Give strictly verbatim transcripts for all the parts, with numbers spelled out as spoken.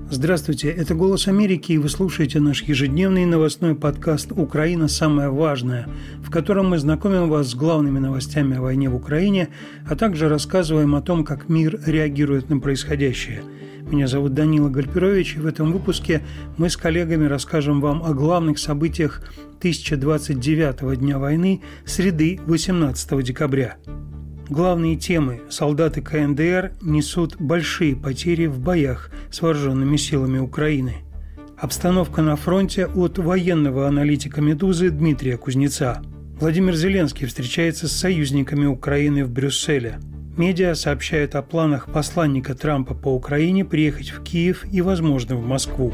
Здравствуйте, это «Голос Америки», и вы слушаете наш ежедневный новостной подкаст «Украина. Самое важное», в котором мы знакомим вас с главными новостями о войне в Украине, а также рассказываем о том, как мир реагирует на происходящее. Меня зовут Данила Гальперович, и в этом выпуске мы с коллегами расскажем вам о главных событиях тысяча двадцать девятого дня войны, среды восемнадцатого декабря. Главные темы: солдаты ка эн дэ эр несут большие потери в боях с вооруженными силами Украины. Обстановка на фронте от военного аналитика «Медузы» Дмитрия Кузнеца. Владимир Зеленский встречается с союзниками Украины в Брюсселе. Медиа сообщают о планах посланника Трампа по Украине приехать в Киев и, возможно, в Москву.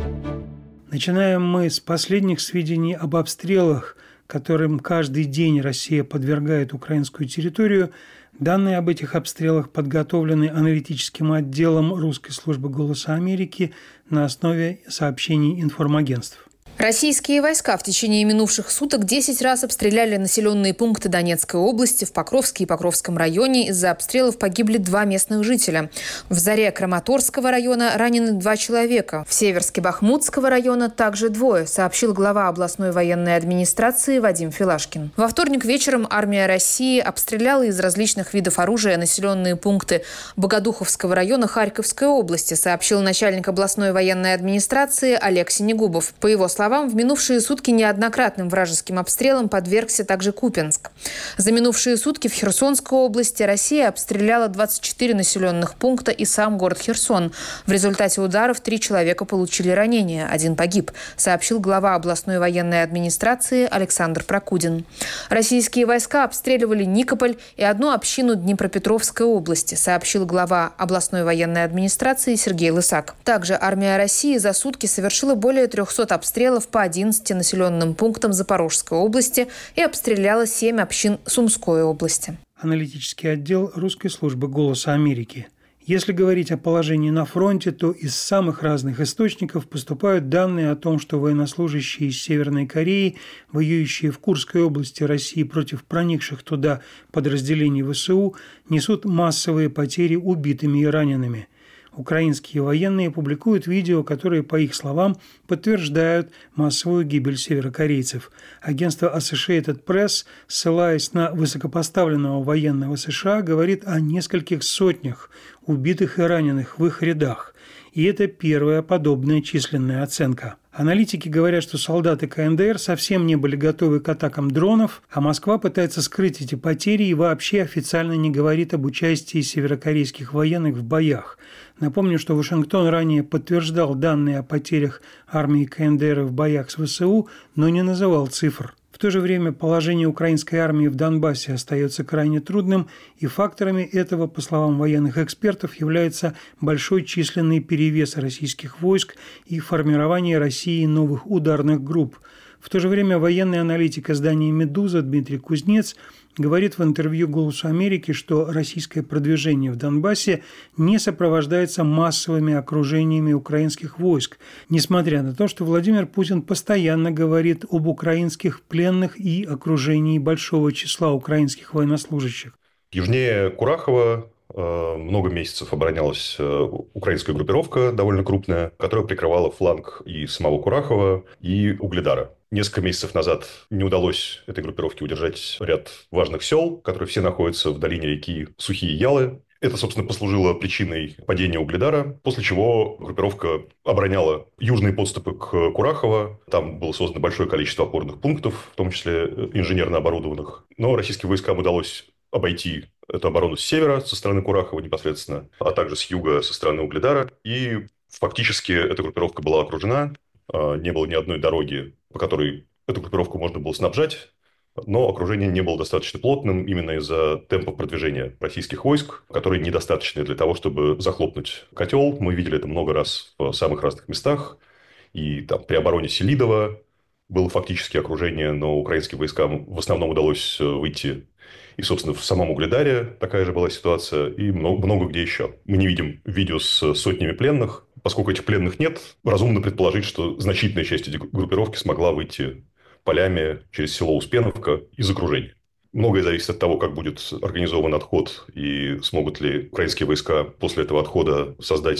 Начинаем мы с последних сведений об обстрелах, которым каждый день Россия подвергает украинскую территорию. Данные об этих обстрелах подготовлены аналитическим отделом русской службы «Голоса Америки» на основе сообщений информагентств. Российские войска в течение минувших суток десять раз обстреляли населенные пункты Донецкой области. В Покровске и Покровском районе из-за обстрелов погибли два местных жителя. В Заре Краматорского района ранены два человека. В Северске Бахмутского района также двое, сообщил глава областной военной администрации Вадим Филашкин. Во вторник вечером армия России обстреляла из различных видов оружия населенные пункты Богодуховского района Харьковской области, сообщил начальник областной военной администрации Олег Синегубов. По его словам, в минувшие сутки неоднократным вражеским обстрелам подвергся также Купянск. За минувшие сутки в Херсонской области Россия обстреляла двадцать четыре населенных пункта и сам город Херсон. В результате ударов три человека получили ранения, один погиб, сообщил глава областной военной администрации Александр Прокудин. Российские войска обстреливали Никополь и одну общину Днепропетровской области, сообщил глава областной военной администрации Сергей Лысак. Также армия России за сутки совершила более трехсот обстрелов по одиннадцати населенным пунктам Запорожской области и обстреляла семь общин Сумской области. Аналитический отдел русской службы «Голоса Америки». Если говорить о положении на фронте, то из самых разных источников поступают данные о том, что военнослужащие из Северной Кореи, воюющие в Курской области России против проникших туда подразделений вэ эс у, несут массовые потери убитыми и ранеными. Украинские военные публикуют видео, которые, по их словам, подтверждают массовую гибель северокорейцев. Агентство Associated Press, ссылаясь на высокопоставленного военного США, говорит о нескольких сотнях убитых и раненых в их рядах. И это первая подобная численная оценка. Аналитики говорят, что солдаты ка эн дэ эр совсем не были готовы к атакам дронов, а Москва пытается скрыть эти потери и вообще официально не говорит об участии северокорейских военных в боях. Напомню, что Вашингтон ранее подтверждал данные о потерях армии ка эн дэ эр в боях с вэ эс у, но не называл цифр. В то же время положение украинской армии в Донбассе остается крайне трудным, и факторами этого, по словам военных экспертов, является большой численный перевес российских войск и формирование России новых ударных групп. В то же время военный аналитик издания «Медуза» Дмитрий Кузнец говорит в интервью «Голосу Америки», что российское продвижение в Донбассе не сопровождается массовыми окружениями украинских войск, несмотря на то, что Владимир Путин постоянно говорит об украинских пленных и окружении большого числа украинских военнослужащих. Южнее Курахова много месяцев оборонялась украинская группировка, довольно крупная, которая прикрывала фланг и самого Курахова, и Угледара. Несколько месяцев назад не удалось этой группировке удержать ряд важных сел, которые все находятся в долине реки Сухие Ялы. Это, собственно, послужило причиной падения Угледара, после чего группировка обороняла южные подступы к Курахово. Там было создано большое количество опорных пунктов, в том числе инженерно оборудованных. Но российским войскам удалось обойти эту оборону с севера, со стороны Курахова непосредственно, а также с юга, со стороны Угледара. И фактически эта группировка была окружена. Не было ни одной дороги, по которой эту группировку можно было снабжать, но окружение не было достаточно плотным именно из-за темпа продвижения российских войск, которые недостаточны для того, чтобы захлопнуть котел. Мы видели это много раз в самых разных местах. И там при обороне Селидова было фактически окружение, но украинским войскам в основном удалось выйти. И, собственно, в самом Угледаре такая же была ситуация, и много, много где еще. Мы не видим видео с сотнями пленных. Поскольку этих пленных нет, разумно предположить, что значительная часть этой группировки смогла выйти полями через село Успеновка из окружения. Многое зависит от того, как будет организован отход и смогут ли украинские войска после этого отхода создать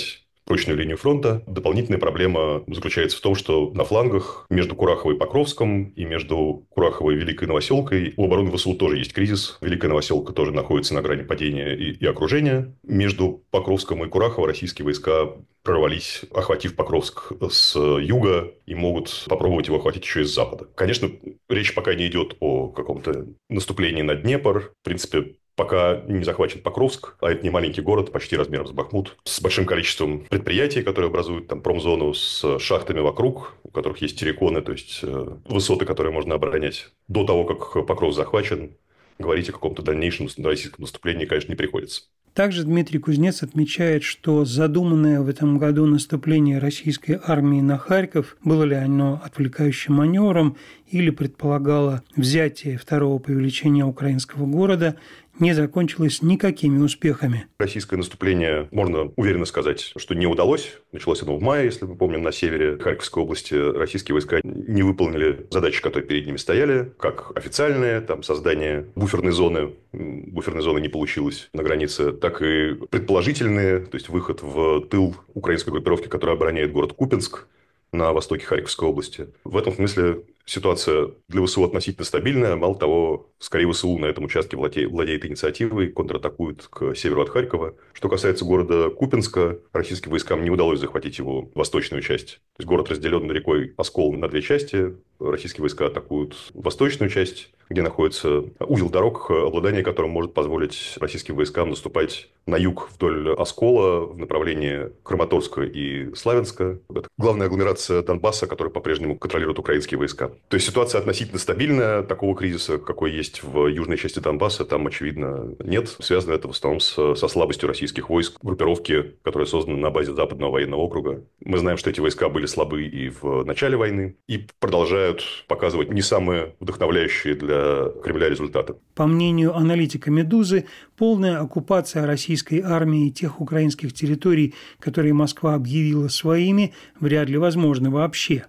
прочную линию фронта. Дополнительная проблема заключается в том, что на флангах между Кураховой и Покровском и между Кураховой и Великой Новоселкой у обороны ВСУ тоже есть кризис. Великая Новоселка тоже находится на грани падения и, и окружения. Между Покровском и Кураховой российские войска прорвались, охватив Покровск с юга, и могут попробовать его охватить еще и с запада. Конечно, речь пока не идет о каком-то наступлении на Днепр. В принципе, пока не захвачен Покровск, а это не маленький город, почти размером с Бахмут, с большим количеством предприятий, которые образуют там промзону, с шахтами вокруг, у которых есть терриконы, то есть высоты, которые можно оборонять. До того, как Покров захвачен, говорить о каком-то дальнейшем российском наступлении, конечно, не приходится. Также Дмитрий Кузнец отмечает, что задуманное в этом году наступление российской армии на Харьков, было ли оно отвлекающим маневром или предполагало взятие второго по величине украинского города, не закончилось никакими успехами. Российское наступление, можно уверенно сказать, что не удалось. Началось оно в мае, если мы помним, на севере Харьковской области. Российские войска не выполнили задачи, которые перед ними стояли, как официальные, там, создание буферной зоны. Буферной зоны не получилось на границе, так и предположительные, то есть выход в тыл украинской группировки, которая обороняет город Купянск на востоке Харьковской области. В этом смысле ситуация для ВСУ относительно стабильная. Мало того, скорее ВСУ на этом участке владеет, владеет инициативой, контратакует к северу от Харькова. Что касается города Купянска, российским войскам не удалось захватить его восточную часть. То есть город разделен рекой Оскол на две части. Российские войска атакуют восточную часть, где находится узел дорог, обладание которым может позволить российским войскам наступать на юг вдоль Оскола в направлении Краматорска и Славянска. Это главная агломерация Донбасса, которая по-прежнему контролируют украинские войска. То есть ситуация относительно стабильная. Такого кризиса, какой есть в южной части Донбасса, там, очевидно, нет. Связано это в основном с, со слабостью российских войск, группировки, которая создана на базе Западного военного округа. Мы знаем, что эти войска были слабы и в начале войны, и продолжают показывать не самые вдохновляющие для Кремля результаты. По мнению аналитика «Медузы», полная оккупация российской армии тех украинских территорий, которые Москва объявила своими, вряд ли возможна вообще.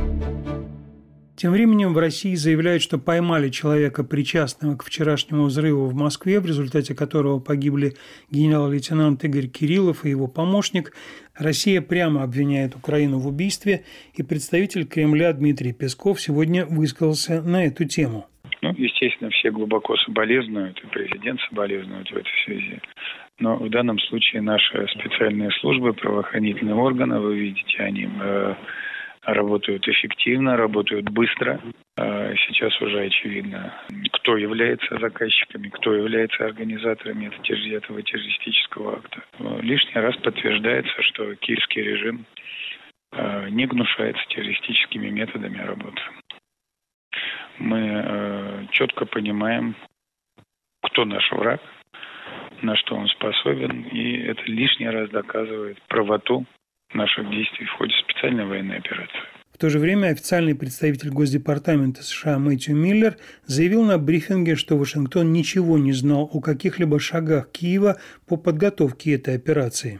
Тем временем в России заявляют, что поймали человека, причастного к вчерашнему взрыву в Москве, в результате которого погибли генерал-лейтенант Игорь Кириллов и его помощник. Россия прямо обвиняет Украину в убийстве, и представитель Кремля Дмитрий Песков сегодня высказался на эту тему. Ну, естественно, все глубоко соболезнуют, и президент соболезнует в этой связи. Но в данном случае наши специальные службы, правоохранительные органы, вы видите, они э, работают эффективно, работают быстро. Э, сейчас уже очевидно, кто является заказчиками, кто является организаторами этого террористического акта. Лишний раз подтверждается, что киевский режим э, не гнушается террористическими методами работы. Мы э, четко понимаем, кто наш враг, на что он способен, и это лишний раз доказывает правоту наших действий в ходе специальной военной операции. В то же время официальный представитель Госдепартамента США Мэтью Миллер заявил на брифинге, что Вашингтон ничего не знал о каких-либо шагах Киева по подготовке этой операции.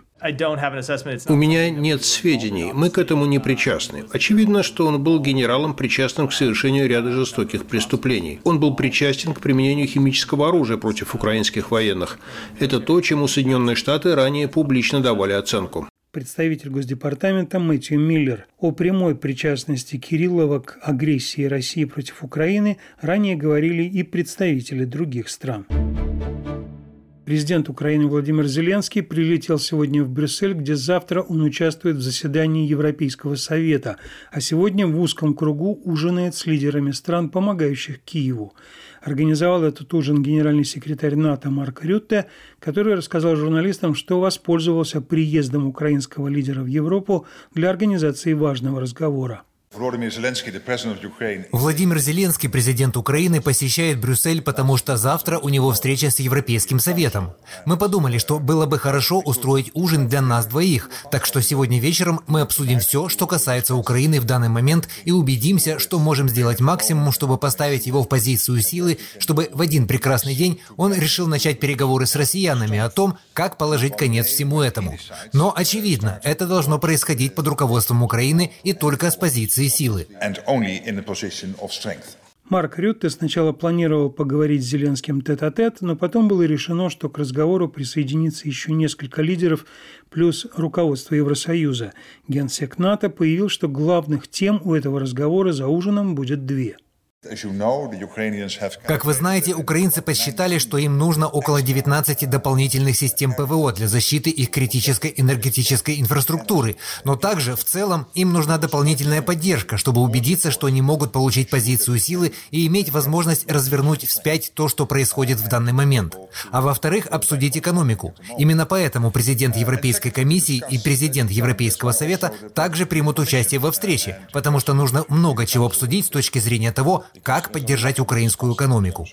У меня нет сведений, мы к этому не причастны. Очевидно, что он был генералом, причастным к совершению ряда жестоких преступлений. Он был причастен к применению химического оружия против украинских военных. Это то, чему Соединенные Штаты ранее публично давали оценку. Представитель Госдепартамента Мэтью Миллер. О прямой причастности Кириллова к агрессии России против Украины ранее говорили и представители других стран. Президент Украины Владимир Зеленский прилетел сегодня в Брюссель, где завтра он участвует в заседании Европейского совета, а сегодня в узком кругу ужинает с лидерами стран, помогающих Киеву. Организовал этот ужин генеральный секретарь НАТО Марк Рютте, который рассказал журналистам, что воспользовался приездом украинского лидера в Европу для организации важного разговора. Владимир Зеленский, президент Украины, посещает Брюссель, потому что завтра у него встреча с Европейским Советом. Мы подумали, что было бы хорошо устроить ужин для нас двоих, так что сегодня вечером мы обсудим все, что касается Украины в данный момент, и убедимся, что можем сделать максимум, чтобы поставить его в позицию силы, чтобы в один прекрасный день он решил начать переговоры с россиянами о том, как положить конец всему этому. Но, очевидно, это должно происходить под руководством Украины и только с позиции силы. Марк Рютте сначала планировал поговорить с Зеленским тет-а-тет, но потом было решено, что к разговору присоединится еще несколько лидеров плюс руководство Евросоюза. Генсек НАТО появил, что главных тем у этого разговора за ужином будет две. Как вы знаете, украинцы посчитали, что им нужно около девятнадцати дополнительных систем ПВО для защиты их критической энергетической инфраструктуры. Но также, в целом, им нужна дополнительная поддержка, чтобы убедиться, что они могут получить позицию силы и иметь возможность развернуть вспять то, что происходит в данный момент. А во-вторых, обсудить экономику. Именно поэтому президент Европейской комиссии и президент Европейского совета также примут участие во встрече, потому что нужно много чего обсудить с точки зрения того, как поддержать украинскую экономику.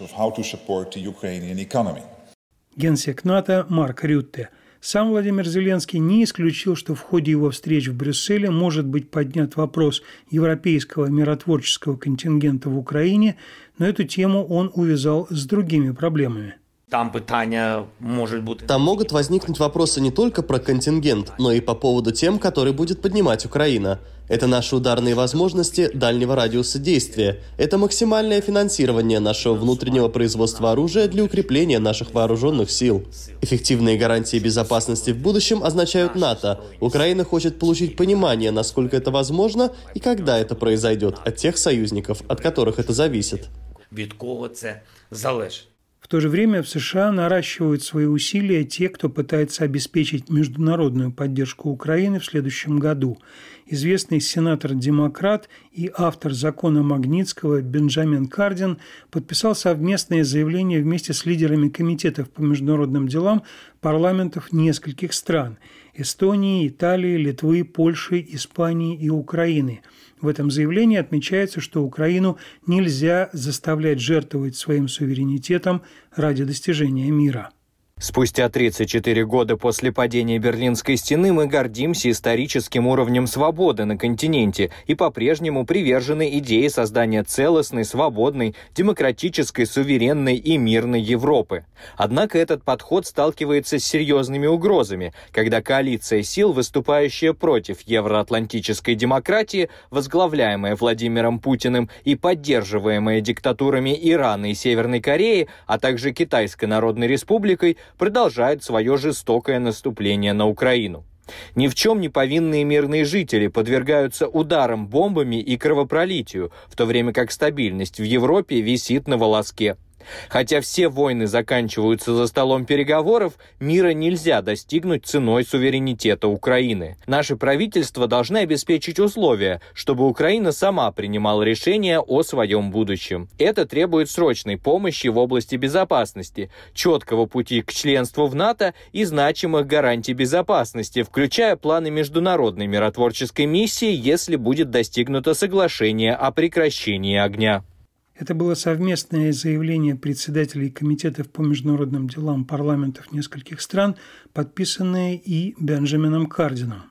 Генсек НАТО Марк Рютте. Сам Владимир Зеленский не исключил, что в ходе его встреч в Брюсселе может быть поднят вопрос европейского миротворческого контингента в Украине, но эту тему он увязал с другими проблемами. Там питання можуть бути. Там могут возникнуть вопросы не только про контингент, но и по поводу тем, которые будет поднимать Украина. Это наши ударные возможности дальнего радиуса действия. Это максимальное финансирование нашего внутреннего производства оружия для укрепления наших вооруженных сил. Эффективные гарантии безопасности в будущем означают НАТО. Украина хочет получить понимание, насколько это возможно и когда это произойдет, от тех союзников, от которых это зависит. Від кого це залежить? В то же время в США наращивают свои усилия те, кто пытается обеспечить международную поддержку Украины в следующем году. Известный сенатор-демократ и автор закона Магнитского Бенджамин Кардин подписал совместное заявление вместе с лидерами комитетов по международным делам парламентов нескольких стран – Эстонии, Италии, Литвы, Польши, Испании и Украины. В этом заявлении отмечается, что Украину нельзя заставлять жертвовать своим суверенитетом ради достижения мира. Спустя тридцать четыре года после падения Берлинской стены мы гордимся историческим уровнем свободы на континенте и по-прежнему привержены идее создания целостной, свободной, демократической, суверенной и мирной Европы. Однако этот подход сталкивается с серьезными угрозами, когда коалиция сил, выступающая против евроатлантической демократии, возглавляемая Владимиром Путиным и поддерживаемая диктатурами Ирана и Северной Кореи, а также Китайской Народной Республикой, продолжает свое жестокое наступление на Украину. Ни в чем не повинные мирные жители подвергаются ударам бомбами и кровопролитию, в то время как стабильность в Европе висит на волоске. Хотя все войны заканчиваются за столом переговоров, мира нельзя достигнуть ценой суверенитета Украины. Наши правительства должны обеспечить условия, чтобы Украина сама принимала решения о своем будущем. Это требует срочной помощи в области безопасности, четкого пути к членству в НАТО и значимых гарантий безопасности, включая планы международной миротворческой миссии, если будет достигнуто соглашение о прекращении огня. Это было совместное заявление председателей комитетов по международным делам парламентов нескольких стран, подписанное и Бенджамином Кардином.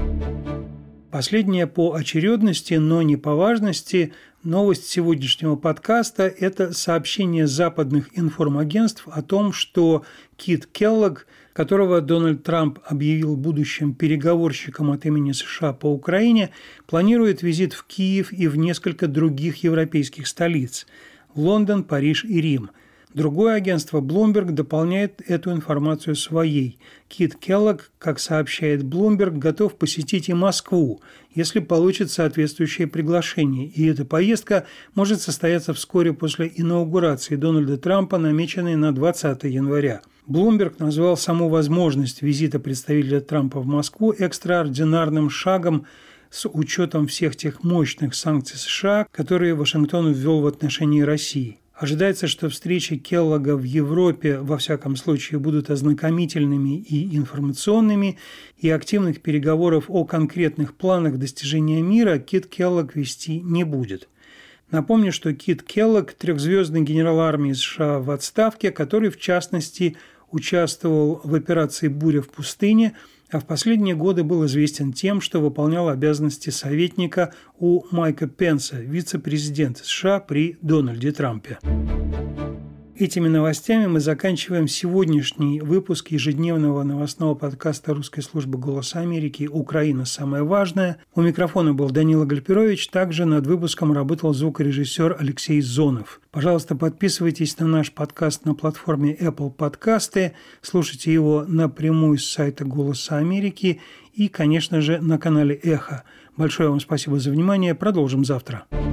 Последняя по очередности, но не по важности, новость сегодняшнего подкаста – это сообщение западных информагентств о том, что Кит Келлог, которого Дональд Трамп объявил будущим переговорщиком от имени США по Украине, планирует визит в Киев и в несколько других европейских столиц – Лондон, Париж и Рим. Другое агентство Bloomberg дополняет эту информацию своей. Кит Келлог, как сообщает Bloomberg, готов посетить и Москву, если получит соответствующее приглашение. И эта поездка может состояться вскоре после инаугурации Дональда Трампа, намеченной на двадцатое января. Bloomberg назвал саму возможность визита представителя Трампа в Москву экстраординарным шагом с учетом всех тех мощных санкций США, которые Вашингтон ввел в отношении России. Ожидается, что встречи Келлога в Европе, во всяком случае, будут ознакомительными и информационными, и активных переговоров о конкретных планах достижения мира Кит Келлог вести не будет. Напомню, что Кит Келлог – трехзвездный генерал армии США в отставке, который, в частности, участвовал в операции «Буря в пустыне», а в последние годы был известен тем, что выполнял обязанности советника у Майка Пенса, вице-президента США при Дональде Трампе. Этими новостями мы заканчиваем сегодняшний выпуск ежедневного новостного подкаста русской службы «Голоса Америки» «Украина. Самое важное». У микрофона был Данила Гальперович. Также над выпуском работал звукорежиссер Алексей Зонов. Пожалуйста, подписывайтесь на наш подкаст на платформе Apple Подкасты. Слушайте его напрямую с сайта «Голоса Америки» и, конечно же, на канале «Эхо». Большое вам спасибо за внимание. Продолжим завтра.